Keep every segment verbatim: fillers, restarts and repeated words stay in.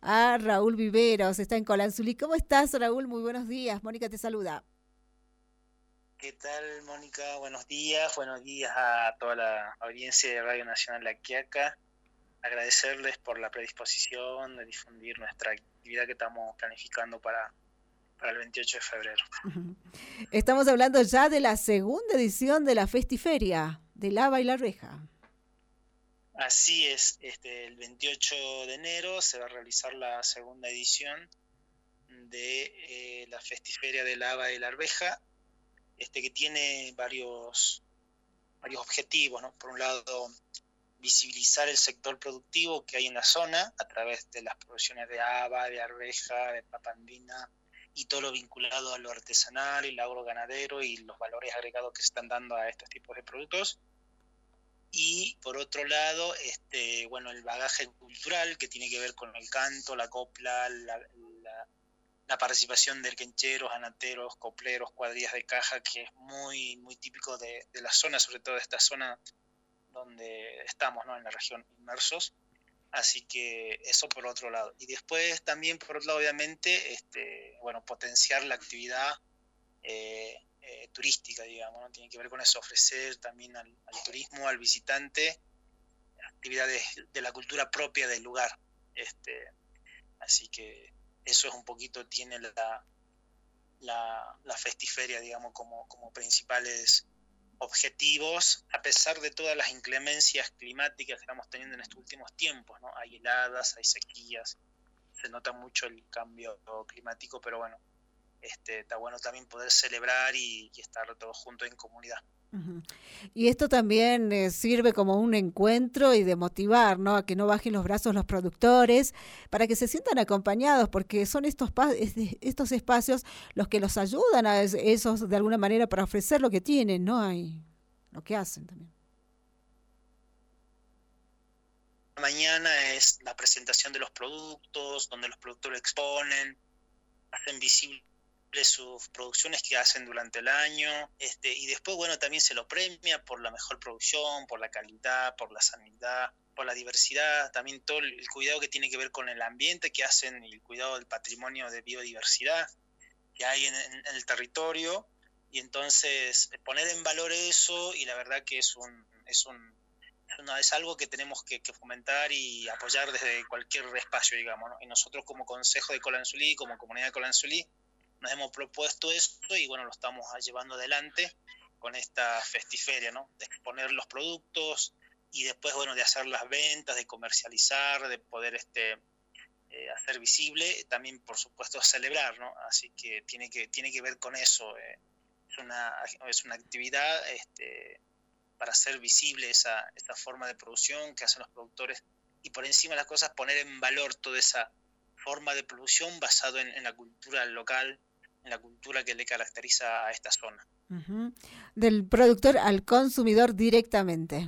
a Raúl Viveros, está en Colanzulí. ¿Cómo estás, Raúl? Muy buenos días. Mónica te saluda. ¿Qué tal, Mónica? Buenos días, buenos días a toda la audiencia de Radio Nacional La Quiaca. Agradecerles por la predisposición de difundir nuestra actividad que estamos planificando para, para el veintiocho de febrero. Estamos hablando ya de la segunda edición de la Festiferia de Lava y la Reja. Así es, este, el veintiocho de enero se va a realizar la segunda edición de eh, la Festiferia de Lava y la Arveja, este, que tiene varios, varios objetivos, ¿no? Por un lado, visibilizar el sector productivo que hay en la zona a través de las producciones de haba, de arveja, de papa andina y todo lo vinculado a lo artesanal y lo agroganadero y los valores agregados que se están dando a estos tipos de productos. Y por otro lado, este, bueno, el bagaje cultural que tiene que ver con el canto, la copla, la, la, la participación de quencheros, anateros, copleros, cuadrillas de caja, que es muy, muy típico de, de la zona, sobre todo de esta zona donde estamos, ¿no? En la región inmersos. Así que eso por otro lado. Y después también, por otro lado, obviamente, este, bueno, potenciar la actividad eh, eh, turística, digamos, ¿no? Tiene que ver con eso, ofrecer también al, al turismo, al visitante, actividades de la cultura propia del lugar. Este, así que eso es un poquito, tiene la, la, la festiferia, digamos, como, como principales objetivos, a pesar de todas las inclemencias climáticas que estamos teniendo en estos últimos tiempos, ¿no? Hay heladas, hay sequías, se nota mucho el cambio climático, pero bueno, este, está bueno también poder celebrar y, y estar todos juntos en comunidad. Uh-huh. Y esto también eh, sirve como un encuentro y de motivar, ¿no? A que no bajen los brazos los productores, para que se sientan acompañados, porque son estos estos espacios los que los ayudan a esos de alguna manera para ofrecer lo que tienen, ¿no? Y lo que hacen también. Mañana es la presentación de los productos, donde los productores exponen, hacen visible sus producciones que hacen durante el año, este, y después, bueno, también se lo premia por la mejor producción, por la calidad, por la sanidad, por la diversidad, también todo el cuidado que tiene que ver con el ambiente que hacen y el cuidado del patrimonio de biodiversidad que hay en, en el territorio, y entonces poner en valor eso, y la verdad que es un, es un No, es algo que tenemos que, que fomentar y apoyar desde cualquier espacio, digamos, ¿no? Y nosotros como Consejo de Colanzulí, como Comunidad de Colanzulí, nos hemos propuesto esto y bueno, lo estamos llevando adelante con esta festiferia, ¿no? De exponer los productos y después, bueno, de hacer las ventas, de comercializar, de poder este, eh, hacer visible, también por supuesto celebrar, ¿no? Así que tiene que, tiene que ver con eso. Eh. Es, una, es una actividad este, para hacer visible esa, esa forma de producción que hacen los productores y por encima de las cosas poner en valor toda esa forma de producción basado en, en la cultura local, en la cultura que le caracteriza a esta zona. Uh-huh. Del productor al consumidor directamente.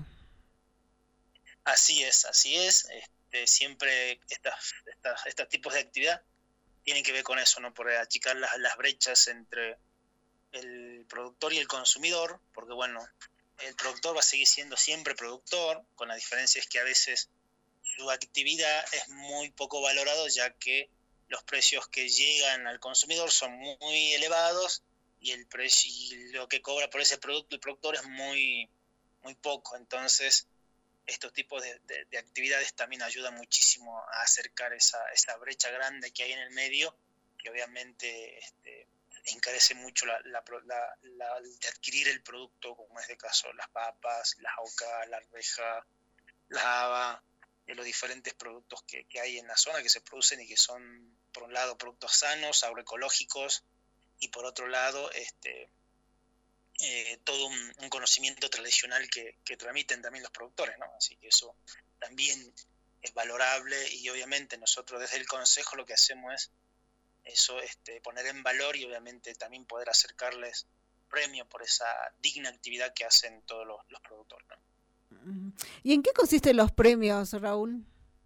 Así es, así es. Este, siempre estas, estas, estos tipos de actividad tienen que ver con eso, ¿no? Por achicar las, las brechas entre el productor y el consumidor, porque bueno, el productor va a seguir siendo siempre productor, con la diferencia es que a veces su actividad es muy poco valorado, ya que los precios que llegan al consumidor son muy elevados y el precio y lo que cobra por ese producto el productor es muy, muy poco. Entonces, estos tipos de, de, de actividades también ayudan muchísimo a acercar esa, esa brecha grande que hay en el medio, que obviamente este, encarece mucho la, la, la, la, de adquirir el producto, como es de caso las papas, la jauca, la arveja, la haba, de los diferentes productos que, que hay en la zona que se producen y que son, por un lado, productos sanos, agroecológicos, y por otro lado, este, eh, todo un, un conocimiento tradicional que, que transmiten también los productores, ¿no? Así que eso también es valorable y obviamente nosotros desde el Consejo lo que hacemos es eso, este, poner en valor y obviamente también poder acercarles premio por esa digna actividad que hacen todos los, los productores, ¿no? ¿Y en qué consisten los premios, Raúl?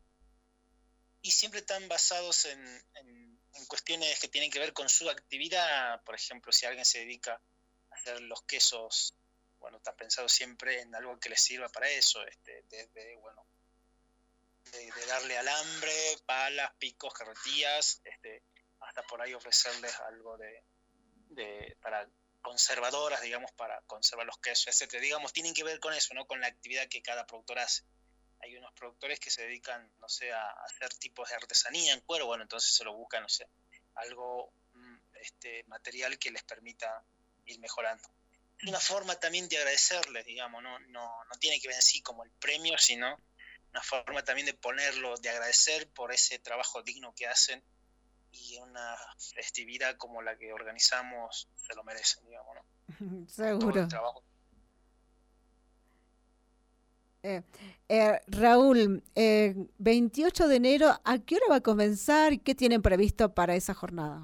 Y siempre están basados en, en, en cuestiones que tienen que ver con su actividad. Por ejemplo, si alguien se dedica a hacer los quesos, bueno, está pensado siempre en algo que les sirva para eso, este, desde, bueno, de, de darle alambre, palas, picos, carretillas, este, hasta por ahí ofrecerles algo de, de para conservadoras, digamos, para conservar los quesos, etcétera. Digamos, tienen que ver con eso, ¿no? Con la actividad que cada productor hace. Hay unos productores que se dedican, no sé, a hacer tipos de artesanía en cuero, bueno, entonces se lo buscan, no sé, algo, este, material que les permita ir mejorando. Es una forma también de agradecerles, digamos, no, no, no tiene que ver así como el premio, sino una forma también de ponerlo, de agradecer por ese trabajo digno que hacen, y una festividad como la que organizamos se lo merecen, digamos, ¿no? Por todo el Seguro. trabajo. Eh, eh, Raúl, eh, veintiocho de enero, ¿a qué hora va a comenzar y qué tienen previsto para esa jornada?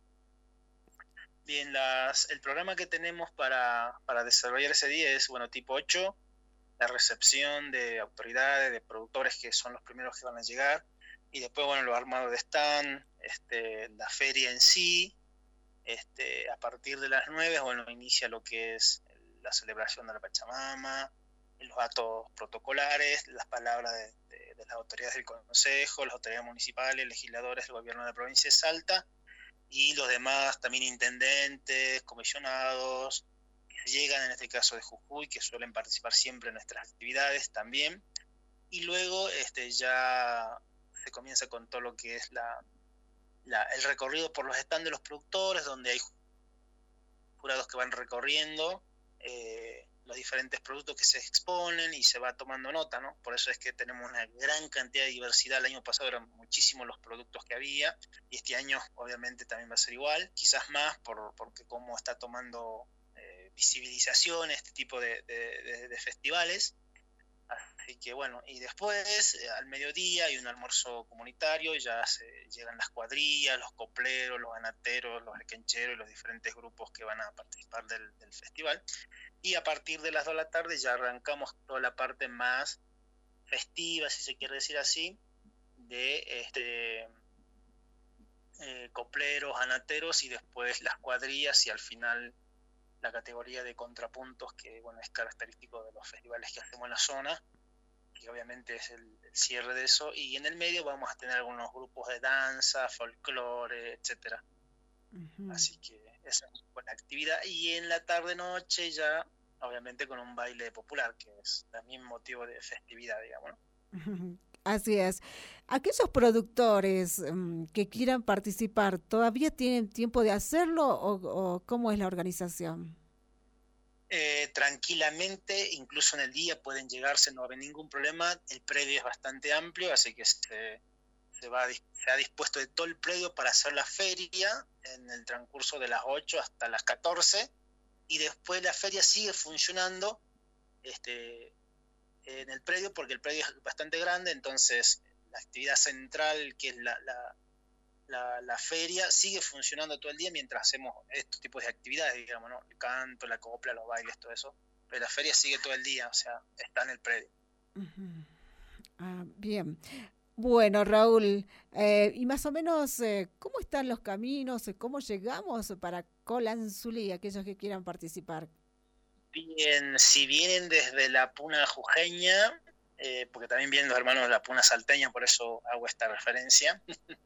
Bien, las, el programa que tenemos para, para desarrollar ese día es, bueno, tipo ocho, la recepción de autoridades, de productores que son los primeros que van a llegar, y después, bueno, los armados de stand, este, la feria en sí, este, a partir de las nueve, bueno, inicia lo que es la celebración de la Pachamama, los actos protocolares, las palabras de, de, de las autoridades del Consejo, las autoridades municipales, legisladores del gobierno de la provincia de Salta, y los demás también intendentes, comisionados, que llegan en este caso de Jujuy, que suelen participar siempre en nuestras actividades también. Y luego este, ya se comienza con todo lo que es la, la, el recorrido por los stands de los productores, donde hay jurados que van recorriendo eh, los diferentes productos que se exponen y se va tomando nota, ¿no? Por eso es que tenemos una gran cantidad de diversidad. El año pasado eran muchísimos los productos que había, y este año obviamente también va a ser igual, quizás más por, porque como está tomando eh, visibilización este tipo de, de, de, de festivales. Así que bueno, y después eh, al mediodía hay un almuerzo comunitario, ya se llegan las cuadrillas, los copleros, los anateros, los requencheros y los diferentes grupos que van a participar del, del festival. Y a partir de las dos de la tarde ya arrancamos toda la parte más festiva, si se quiere decir así, de este, eh, copleros, anateros, y después las cuadrillas, y al final la categoría de contrapuntos, que bueno, es característico de los festivales que hacemos en la zona, que obviamente es el, el cierre de eso, y en el medio vamos a tener algunos grupos de danza, folclore, etcétera. Uh-huh. Así que esa es una buena actividad, y en la tarde-noche ya, obviamente con un baile popular, que es también motivo de festividad, digamos, ¿no? Uh-huh. Así es. ¿Aquellos productores um, que quieran participar, todavía tienen tiempo de hacerlo o, o cómo es la organización? Eh, tranquilamente, incluso en el día pueden llegarse, no va a haber ningún problema. El predio es bastante amplio, así que se, se, va, se ha dispuesto de todo el predio para hacer la feria en el transcurso de las ocho hasta las catorce, y después la feria sigue funcionando este, en el predio, porque el predio es bastante grande, entonces la actividad central, que es la, la La, la feria, sigue funcionando todo el día mientras hacemos estos tipos de actividades, digamos, ¿no? El canto, la copla, los bailes, todo eso. Pero la feria sigue todo el día, o sea, está en el predio. Uh-huh. Ah, bien. Bueno, Raúl, eh, y más o menos, eh, ¿cómo están los caminos? ¿Cómo llegamos para Colanzulí, aquellos que quieran participar? Bien, si vienen desde la Puna Jujeña, eh, porque también vienen los hermanos de la Puna Salteña, por eso hago esta referencia.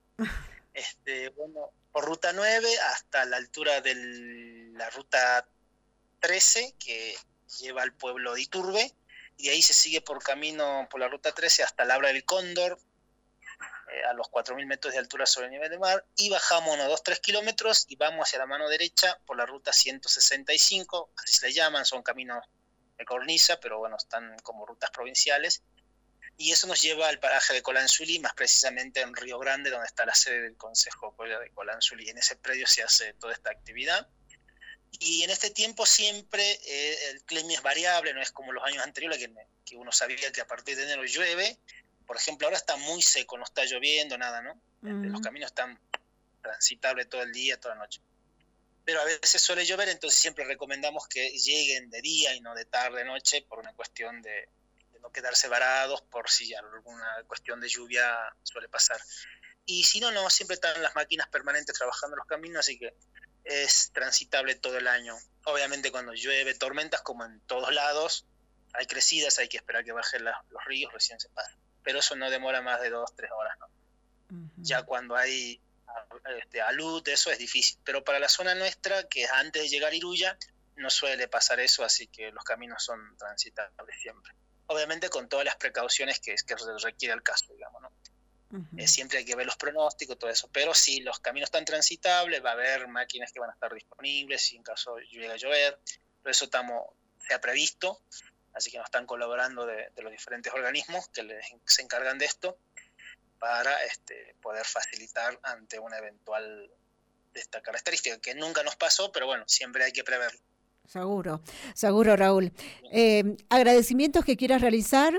Este, bueno, por ruta nueve hasta la altura de la ruta trece, que lleva al pueblo de Iturbe, y de ahí se sigue por camino por la ruta trece hasta Labra del Cóndor, eh, a los cuatro mil metros de altura sobre el nivel del mar, y bajamos unos dos a tres kilómetros y vamos hacia la mano derecha por la ruta ciento sesenta y cinco, así se le llaman, son caminos de cornisa, pero bueno, están como rutas provinciales. Y eso nos lleva al paraje de Colanzulí, más precisamente en Río Grande, donde está la sede del Consejo de Colanzulí. En ese predio se hace toda esta actividad. Y en este tiempo siempre eh, el clima es variable, no es como los años anteriores, que, que uno sabía que a partir de enero llueve. Por ejemplo, ahora está muy seco, no está lloviendo, nada, ¿no? Uh-huh. Los caminos están transitables todo el día, toda la noche. Pero a veces suele llover, entonces siempre recomendamos que lleguen de día y no de tarde, noche, por una cuestión de no quedarse varados por si alguna cuestión de lluvia suele pasar. Y si no, no, siempre están las máquinas permanentes trabajando en los caminos, así que es transitable todo el año. Obviamente cuando llueve, tormentas, como en todos lados, hay crecidas, hay que esperar que bajen la, los ríos, recién se pasa. pero eso no demora más de dos, tres horas, ¿no? Uh-huh. Ya cuando hay este, alud, eso es difícil, pero para la zona nuestra, que es antes de llegar a Iruya, no suele pasar eso, así que los caminos son transitables siempre. Obviamente con todas las precauciones que, que requiere el caso, digamos, ¿no? Uh-huh. Eh, siempre hay que ver los pronósticos, todo eso, pero si los caminos están transitables, va a haber máquinas que van a estar disponibles si en caso llegue a llover, pero eso estamos, se ha previsto, así que nos están colaborando de, de los diferentes organismos que les, se encargan de esto para este, poder facilitar ante una eventual de esta característica, que nunca nos pasó, pero bueno, siempre hay que preverlo. Seguro, seguro, Raúl. Eh, ¿Agradecimientos que quieras realizar?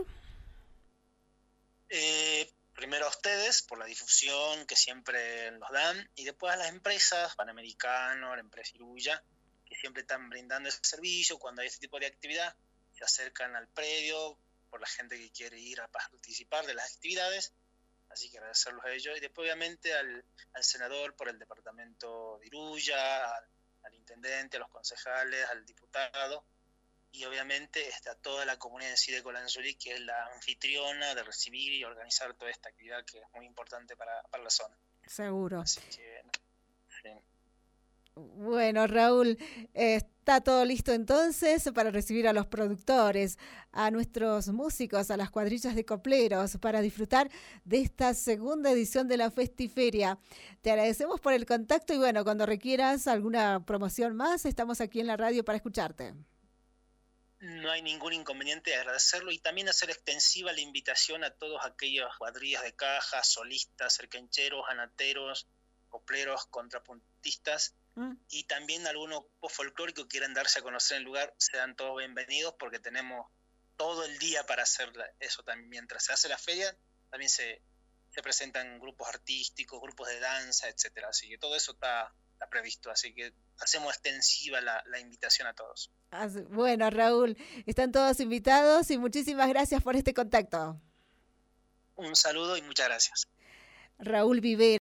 Eh, primero a ustedes por la difusión que siempre nos dan, y después a las empresas, Panamericano, la empresa Iruya, que siempre están brindando ese servicio. Cuando hay este tipo de actividad, se acercan al predio por la gente que quiere ir a participar de las actividades, así que agradecerlos a ellos, y después obviamente al, al senador por el departamento de Iruya, al, al intendente, a los concejales, al diputado, y obviamente está toda la comunidad en sí de Colanzurí, que es la anfitriona de recibir y organizar toda esta actividad que es muy importante para, para la zona. Seguro. Así que, sí. Bueno, Raúl, eh, está todo listo entonces para recibir a los productores, a nuestros músicos, a las cuadrillas de copleros, para disfrutar de esta segunda edición de la Festiferia. Te agradecemos por el contacto y bueno, cuando requieras alguna promoción más, estamos aquí en la radio para escucharte. No hay ningún inconveniente de agradecerlo, y también hacer extensiva la invitación a todos aquellos cuadrillas de caja, solistas, cerquencheros, anateros, copleros, contrapuntistas, mm. y también algunos grupos folclóricos que quieran darse a conocer en el lugar, sean todos bienvenidos, porque tenemos todo el día para hacer eso también. Mientras se hace la feria, también se, se presentan grupos artísticos, grupos de danza, etcétera. Así que todo eso está, está previsto, así que hacemos extensiva la, la invitación a todos. Bueno, Raúl, están todos invitados y muchísimas gracias por este contacto. Un saludo y muchas gracias. Raúl Viver.